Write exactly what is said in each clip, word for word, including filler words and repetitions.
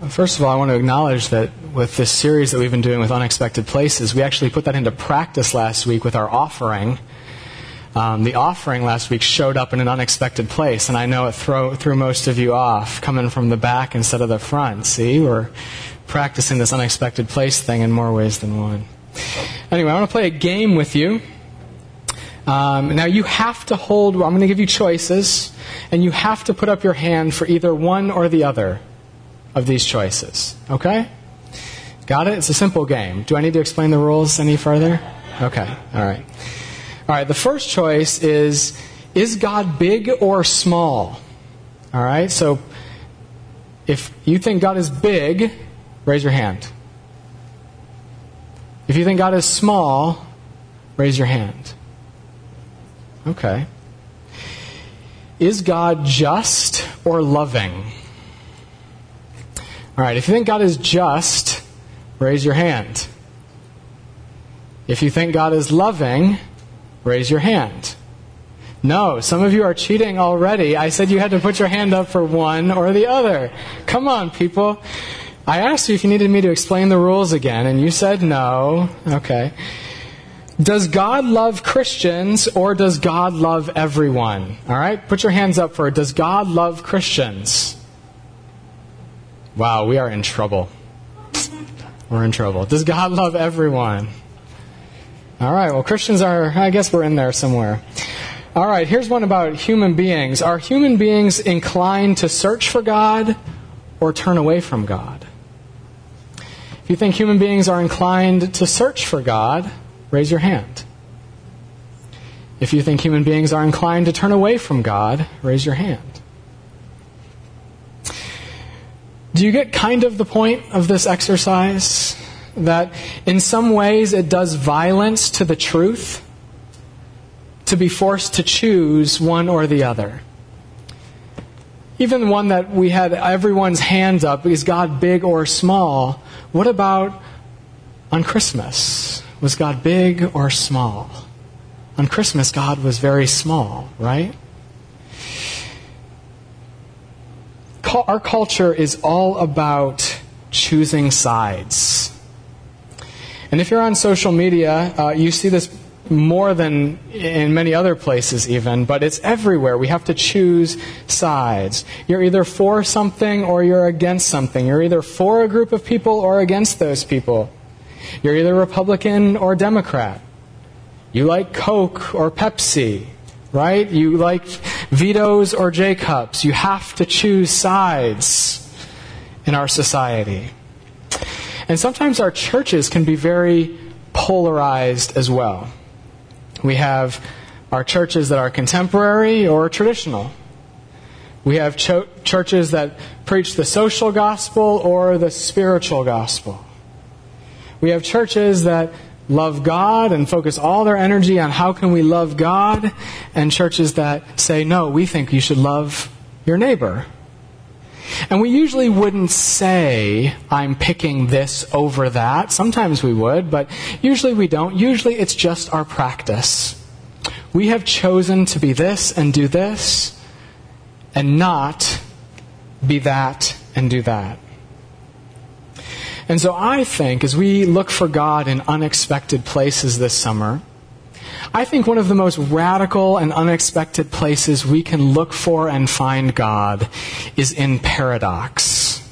First of all, I want to acknowledge that with this series that we've been doing with Unexpected Places, we actually put that into practice last week with our offering. Um, the offering last week showed up in an unexpected place, and I know it throw, threw most of you off, coming from the back instead of the front. See, we're practicing this unexpected place thing in more ways than one. Anyway, I want to play a game with you. Um, now, you have to hold, I'm going to give you choices, and you have to put up your hand for either one or the other of these choices. Okay? Got it? It's a simple game. Do I need to explain the rules any further? Okay. All right. All right. The first choice is, is God big or small? All right. So, if you think God is big, raise your hand. If you think God is small, raise your hand. Okay. Is God just or loving? All right, if you think God is just, raise your hand. If you think God is loving, raise your hand. No, some of you are cheating already. I said you had to put your hand up for one or the other. Come on, people. I asked you if you needed me to explain the rules again, and you said no. Okay. Does God love Christians or does God love everyone? All right, put your hands up for it. Does God love Christians? Wow, we are in trouble. We're in trouble. Does God love everyone? All right, well, Christians are, I guess we're in there somewhere. All right, here's one about human beings. Are human beings inclined to search for God or turn away from God? If you think human beings are inclined to search for God, raise your hand. If you think human beings are inclined to turn away from God, raise your hand. Do you get kind of the point of this exercise? That in some ways it does violence to the truth to be forced to choose one or the other. Even one that we had everyone's hands up, is God big or small? What about on Christmas? Was God big or small? On Christmas, God was very small, right? Our culture is all about choosing sides. And if you're on social media, uh, you see this more than in many other places even, but it's everywhere. We have to choose sides. You're either for something or you're against something. You're either for a group of people or against those people. You're either Republican or Democrat. You like Coke or Pepsi, right? You like Vito's or J-Cups. You have to choose sides in our society. And sometimes our churches can be very polarized as well. We have our churches that are contemporary or traditional. We have cho- churches that preach the social gospel or the spiritual gospel. We have churches that love God and focus all their energy on how can we love God, and churches that say, no, we think you should love your neighbor. And we usually wouldn't say, I'm picking this over that. Sometimes we would, but usually we don't. Usually it's just our practice. We have chosen to be this and do this, and not be that and do that. And so I think, as we look for God in unexpected places this summer, I think one of the most radical and unexpected places we can look for and find God is in paradox.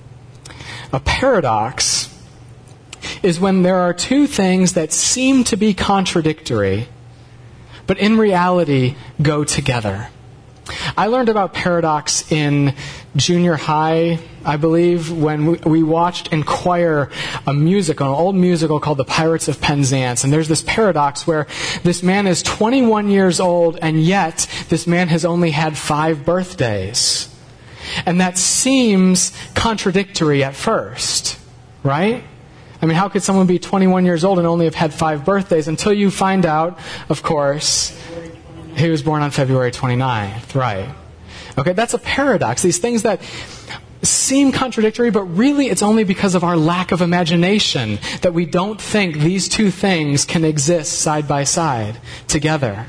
A paradox is when there are two things that seem to be contradictory, but in reality go together. I learned about paradox in junior high, I believe, when we watched in choir a musical, an old musical called The Pirates of Penzance. And there's this paradox where this man is twenty-one years old, and yet this man has only had five birthdays. And that seems contradictory at first, right? I mean, how could someone be twenty-one years old and only have had five birthdays until you find out, of course, he was born on February twenty-ninth, right? Okay, that's a paradox. These things that seem contradictory, but really it's only because of our lack of imagination that we don't think these two things can exist side by side together.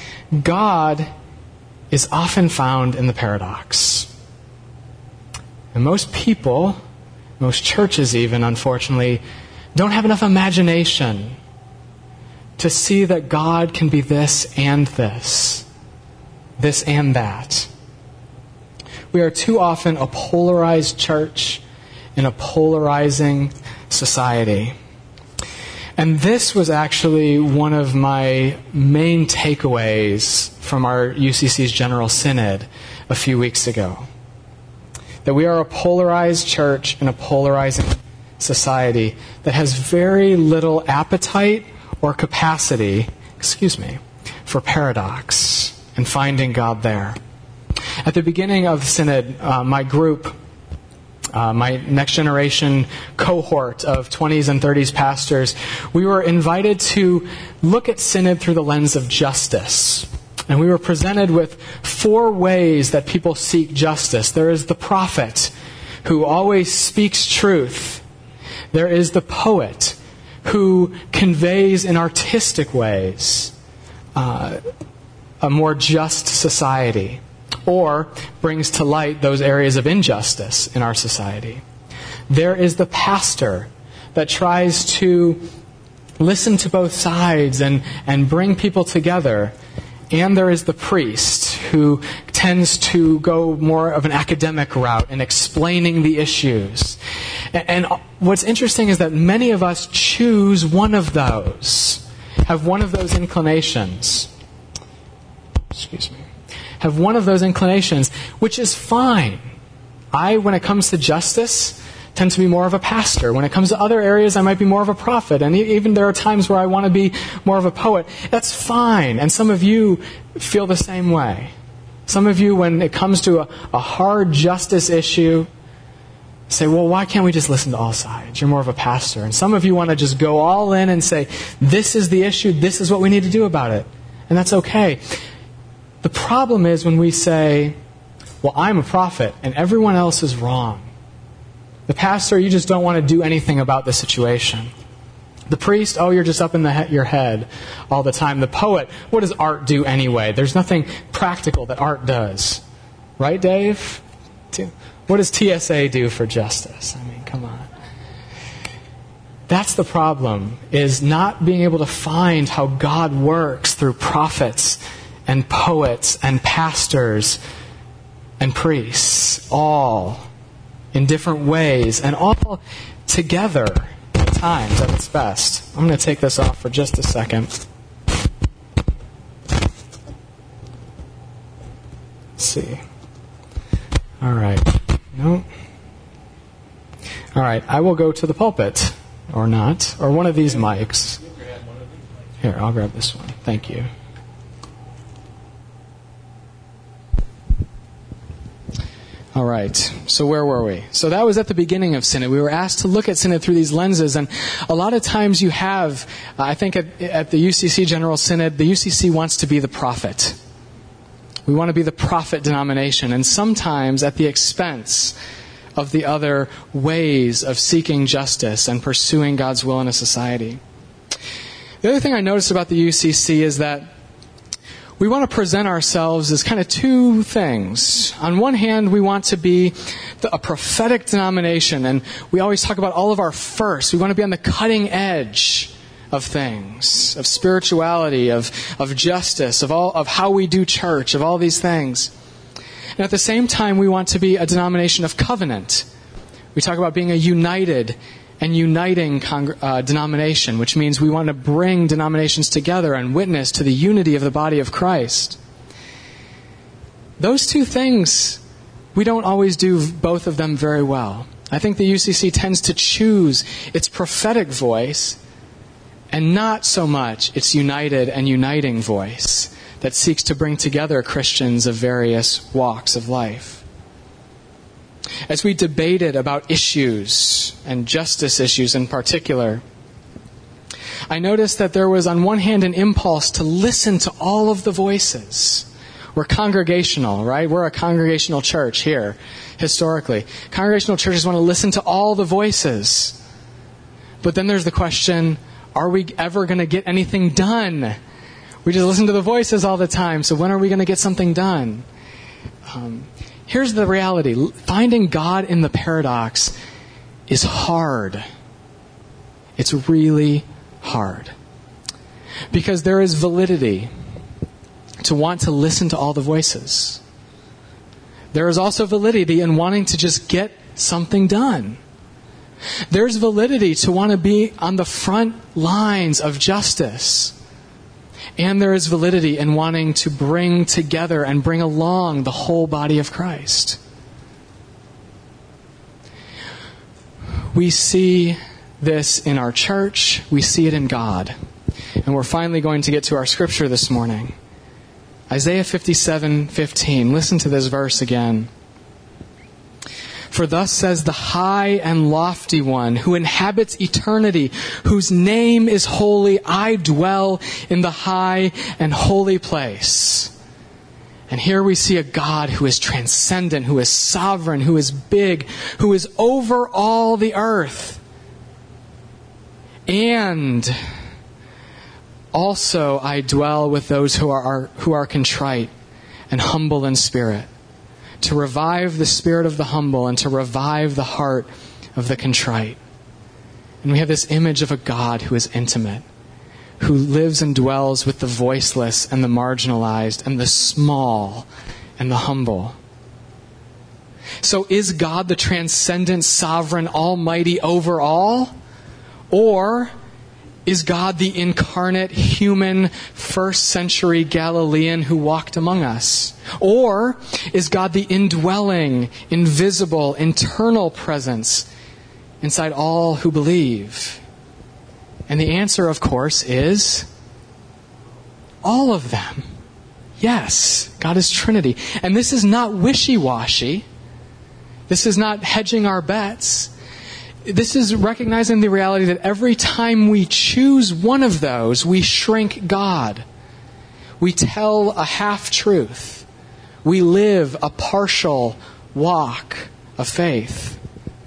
God is often found in the paradox. And most people, most churches even, unfortunately, don't have enough imagination to see that God can be this and this, this and that. We are too often a polarized church in a polarizing society. And this was actually one of my main takeaways from our U C C's General Synod a few weeks ago. That we are a polarized church in a polarizing society that has very little appetite or capacity, excuse me, for paradox and finding God there. At the beginning of the Synod, uh, my group, uh, my next generation cohort of twenties and thirties pastors, we were invited to look at Synod through the lens of justice. And we were presented with four ways that people seek justice. There is the prophet, who always speaks truth. There is the poet, who conveys in artistic ways uh, a more just society, or brings to light those areas of injustice in our society. There is the pastor that tries to listen to both sides and, and bring people together. And there is the priest, who tends to go more of an academic route in explaining the issues. And what's interesting is that many of us choose one of those, have one of those inclinations. Excuse me. Have one of those inclinations, which is fine. I, when it comes to justice, tend to be more of a pastor. When it comes to other areas, I might be more of a prophet. And even there are times where I want to be more of a poet. That's fine. And some of you feel the same way. Some of you, when it comes to a, a hard justice issue, say, well, why can't we just listen to all sides? You're more of a pastor. And some of you want to just go all in and say, this is the issue, this is what we need to do about it. And that's okay. The problem is when we say, well, I'm a prophet and everyone else is wrong. The pastor, you just don't want to do anything about the situation. The priest, oh, you're just up in the he- your head all the time. The poet, what does art do anyway? There's nothing practical that art does. Right, Dave? What does T S A do for justice? I mean, come on. That's the problem, is not being able to find how God works through prophets and poets and pastors and priests, all in different ways, and all together at times at its best. I'm going to take this off for just a second. Let's see. All right. No. All right. I will go to the pulpit, or not, or one of these mics. Here, I'll grab this one. Thank you. All right, so where were we? So that was at the beginning of Synod. We were asked to look at Synod through these lenses, and a lot of times you have, uh, I think at, at the U C C General Synod, the U C C wants to be the prophet. We want to be the prophet denomination, and sometimes at the expense of the other ways of seeking justice and pursuing God's will in a society. The other thing I noticed about the U C C is that we want to present ourselves as kind of two things. On one hand, we want to be the, a prophetic denomination, and we always talk about all of our firsts. We want to be on the cutting edge of things, of spirituality, of, of justice, of all of how we do church, of all these things. And at the same time, we want to be a denomination of covenant. We talk about being a united and uniting con- uh, denomination, which means we want to bring denominations together and witness to the unity of the body of Christ. Those two things, we don't always do both of them very well. I think the U C C tends to choose its prophetic voice and not so much its united and uniting voice that seeks to bring together Christians of various walks of life. As we debated about issues, and justice issues in particular, I noticed that there was on one hand an impulse to listen to all of the voices. We're congregational, right? We're a congregational church here, historically. Congregational churches want to listen to all the voices. But then there's the question, are we ever going to get anything done? We just listen to the voices all the time, so when are we going to get something done? Um, Here's the reality. Finding God in the paradox is hard. It's really hard. Because there is validity to want to listen to all the voices. There is also validity in wanting to just get something done. There's validity to want to be on the front lines of justice. And there is validity in wanting to bring together and bring along the whole body of Christ. We see this in our church. We see it in God. And we're finally going to get to our scripture this morning. Isaiah fifty-seven fifteen. Listen to this verse again. For thus says the high and lofty one who inhabits eternity, whose name is holy, I dwell in the high and holy place. And here we see a God who is transcendent, who is sovereign, who is big, who is over all the earth. And also I dwell with those who are, who are contrite and humble in spirit, to revive the spirit of the humble and to revive the heart of the contrite. And we have this image of a God who is intimate, who lives and dwells with the voiceless and the marginalized and the small and the humble. So is God the transcendent, sovereign, almighty over all? Or is God the incarnate, human, first century Galilean who walked among us? Or is God the indwelling, invisible, internal presence inside all who believe? And the answer, of course, is all of them. Yes, God is Trinity. And this is not wishy-washy. This is not hedging our bets. This is recognizing the reality that every time we choose one of those, we shrink God. We tell a half-truth. We live a partial walk of faith.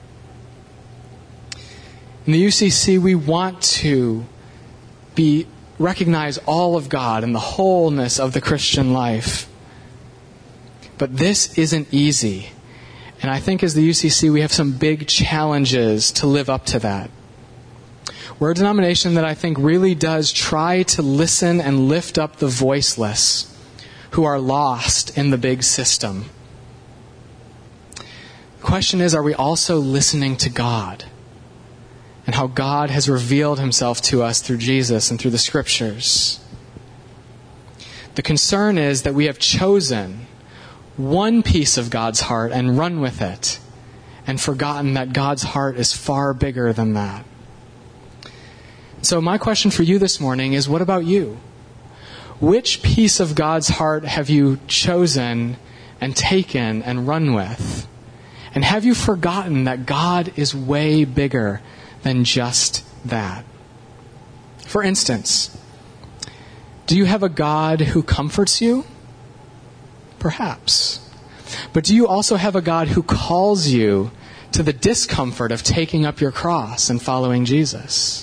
In the U C C, we want to be recognize all of God and the wholeness of the Christian life. But this isn't easy. And I think as the U C C, we have some big challenges to live up to that. We're a denomination that I think really does try to listen and lift up the voiceless who are lost in the big system. The question is, are we also listening to God and how God has revealed himself to us through Jesus and through the scriptures? The concern is that we have chosen one piece of God's heart and run with it, and forgotten that God's heart is far bigger than that. So my question for you this morning is, what about you? Which piece of God's heart have you chosen and taken and run with? And have you forgotten that God is way bigger than just that? For instance, do you have a God who comforts you? Perhaps. But do you also have a God who calls you to the discomfort of taking up your cross and following Jesus?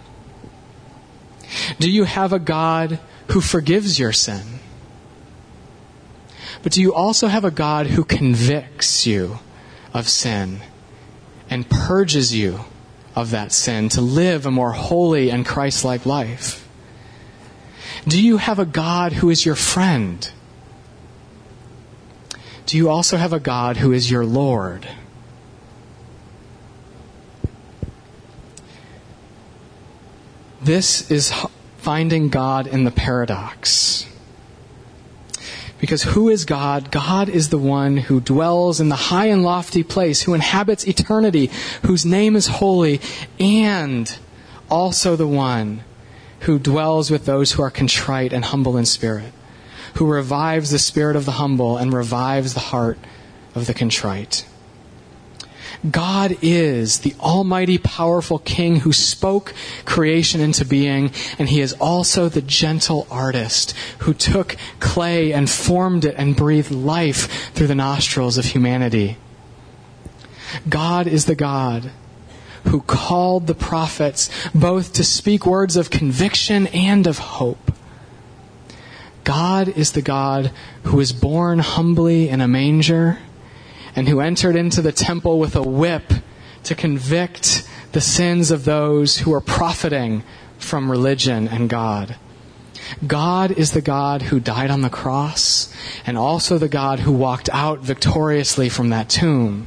Do you have a God who forgives your sin? But do you also have a God who convicts you of sin and purges you of that sin to live a more holy and Christ-like life? Do you have a God who is your friend? Do you also have a God who is your Lord? This is finding God in the paradox. Because who is God? God is the one who dwells in the high and lofty place, who inhabits eternity, whose name is holy, and also the one who dwells with those who are contrite and humble in spirit, who revives the spirit of the humble and revives the heart of the contrite. God is the almighty, powerful King who spoke creation into being, and He is also the gentle artist who took clay and formed it and breathed life through the nostrils of humanity. God is the God who called the prophets both to speak words of conviction and of hope. God is the God who was born humbly in a manger and who entered into the temple with a whip to convict the sins of those who are profiting from religion and God. God is the God who died on the cross, and also the God who walked out victoriously from that tomb.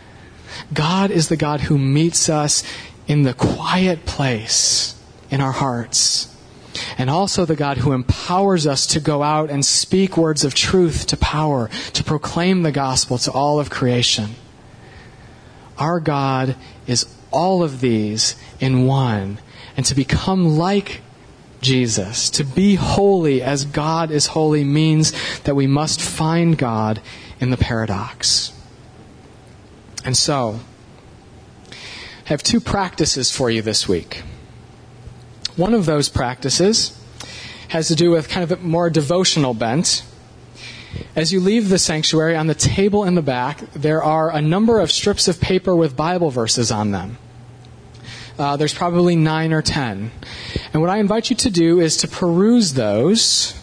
God is the God who meets us in the quiet place in our hearts, and also the God who empowers us to go out and speak words of truth to power, to proclaim the gospel to all of creation. Our God is all of these in one, and to become like Jesus, to be holy as God is holy, means that we must find God in the paradox. And so, I have two practices for you this week. One of those practices has to do with kind of a more devotional bent. As you leave the sanctuary, on the table in the back, there are a number of strips of paper with Bible verses on them. Uh, there's probably nine or ten. And what I invite you to do is to peruse those.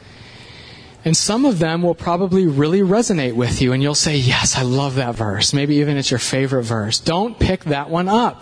And some of them will probably really resonate with you. And you'll say, yes, I love that verse. Maybe even it's your favorite verse. Don't pick that one up.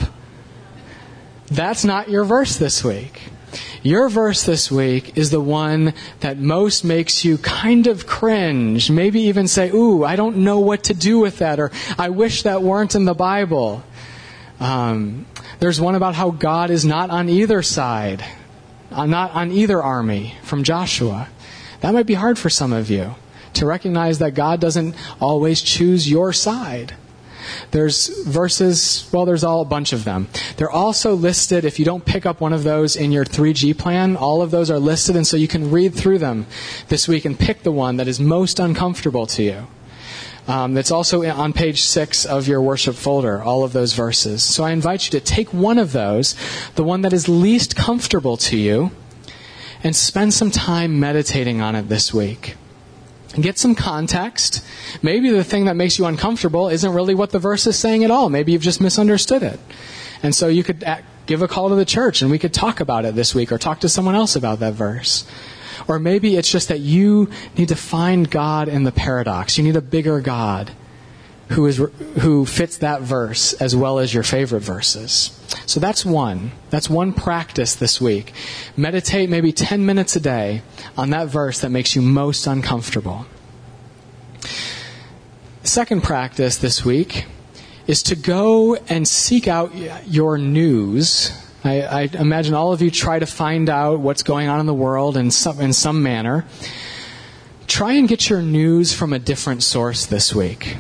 That's not your verse this week. Your verse this week is the one that most makes you kind of cringe. Maybe even say, ooh, I don't know what to do with that. Or I wish that weren't in the Bible. Um... There's one about how God is not on either side, not on either army, from Joshua. That might be hard for some of you, to recognize that God doesn't always choose your side. There's verses, well, there's all a bunch of them. They're also listed, if you don't pick up one of those in your three G plan, all of those are listed, and so you can read through them this week and pick the one that is most uncomfortable to you. Um, that's also on page six of your worship folder, all of those verses. So I invite you to take one of those, the one that is least comfortable to you, and spend some time meditating on it this week. And get some context. Maybe the thing that makes you uncomfortable isn't really what the verse is saying at all. Maybe you've just misunderstood it. And so you could give a call to the church and we could talk about it this week, or talk to someone else about that verse. Or maybe it's just that you need to find God in the paradox. You need a bigger God who is who fits that verse as well as your favorite verses. So that's one. That's one practice this week. Meditate maybe ten minutes a day on that verse that makes you most uncomfortable. The second practice this week is to go and seek out your news. I, I imagine all of you try to find out what's going on in the world in some, in some manner. Try and get your news from a different source this week.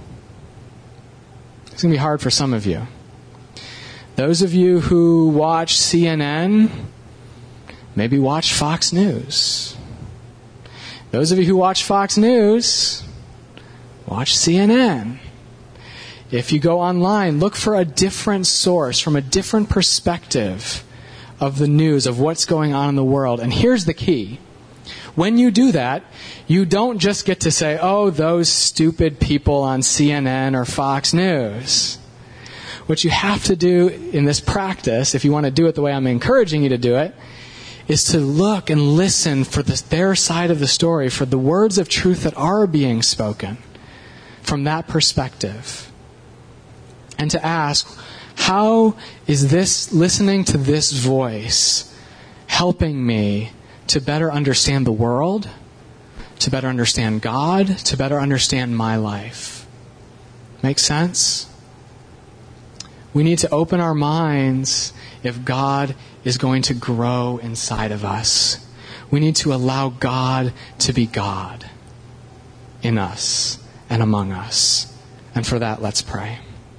It's going to be hard for some of you. Those of you who watch C N N, maybe watch Fox News. Those of you who watch Fox News, watch C N N. If you go online, look for a different source from a different perspective of the news, of what's going on in the world. And here's the key. When you do that, you don't just get to say, oh, those stupid people on C N N or Fox News. What you have to do in this practice, if you want to do it the way I'm encouraging you to do it, is to look and listen for the, their side of the story, for the words of truth that are being spoken from that perspective. And to ask, how is this, listening to this voice, helping me to better understand the world, to better understand God, to better understand my life? Make sense? We need to open our minds if God is going to grow inside of us. We need to allow God to be God in us and among us. And for that, let's pray.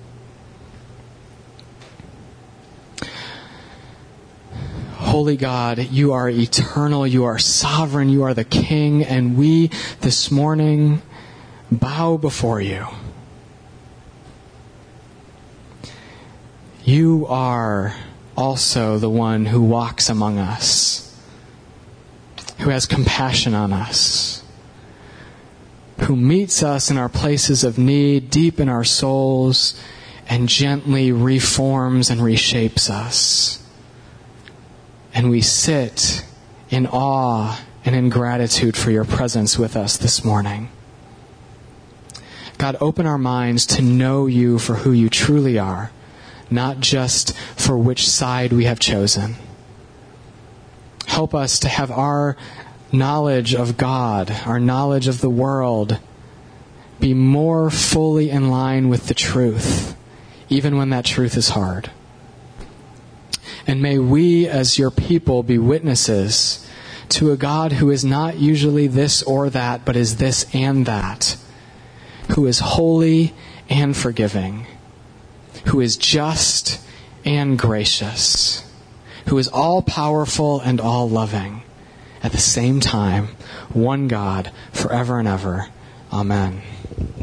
Holy God, you are eternal, you are sovereign, you are the King, and we this morning bow before you. You are also the one who walks among us, who has compassion on us, who meets us in our places of need, deep in our souls, and gently reforms and reshapes us. And we sit in awe and in gratitude for your presence with us this morning. God, open our minds to know you for who you truly are, not just for which side we have chosen. Help us to have our knowledge of God, our knowledge of the world, be more fully in line with the truth, even when that truth is hard. And may we, as your people, be witnesses to a God who is not usually this or that, but is this and that, who is holy and forgiving, who is just and gracious, who is all-powerful and all-loving. At the same time, one God, forever and ever. Amen.